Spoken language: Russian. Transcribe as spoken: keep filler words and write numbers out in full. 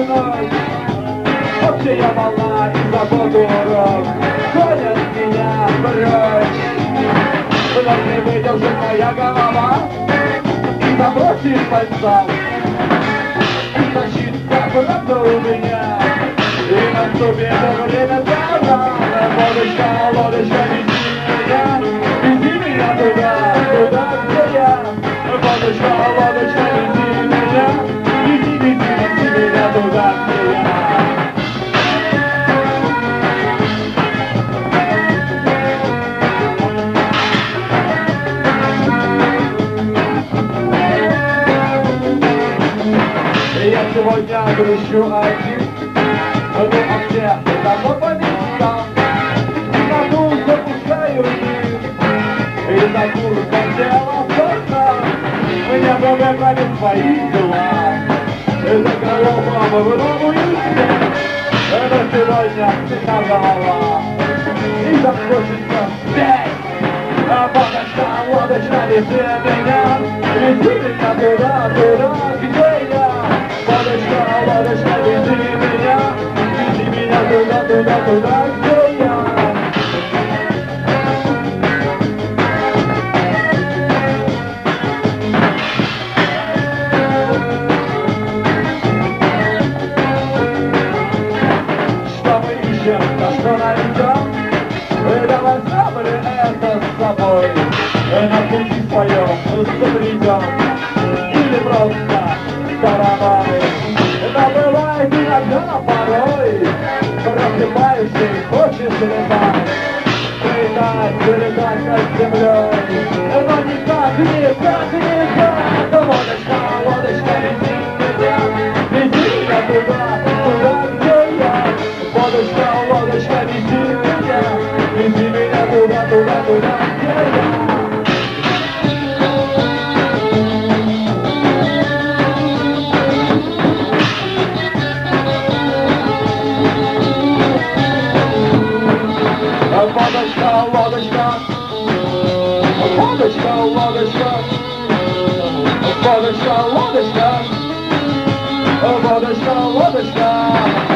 тишиной. Общая волна и заботу урок гонят меня прочь. Вновь не выдержит моя голова и забросит пальцам. И защита правда у меня, и наступит время зала. Лодочка, лодочка, вези меня, вези меня туда, туда, где я. Лодочка, лодочка, вези меня, вези, вези, вези меня туда, где я. Я сегодня грущу один, ну а все давно по местам. Иду, запускаю дым, и за курсом дело сорта. Меня выбрали свои дела, и за голову выдумываю всех. Это сегодня вся голова, и захочется петь. А лодочка, лодочка, вези меня, вези меня туда, туда, где я. Лодочка, лодочка, вези меня, вези меня туда, туда, туда, где я. Что мы ищем, на что найдем? Мы давай забыли это с собой, на пути своем забредем, или просто стороной. Но бывает иногда порой, просыпаешься и хочешь летать, прилетать, вылетать над землей. Но никак, никак, никак. Лодочка, лодочка, вези меня, вези меня туда, туда, где я. Лодочка, лодочка, вези меня, вези меня туда, туда, туда, где я. Лодочка, лодочка, лодочка, лодочка, лодочка, лодочка, лодочка, лодочка.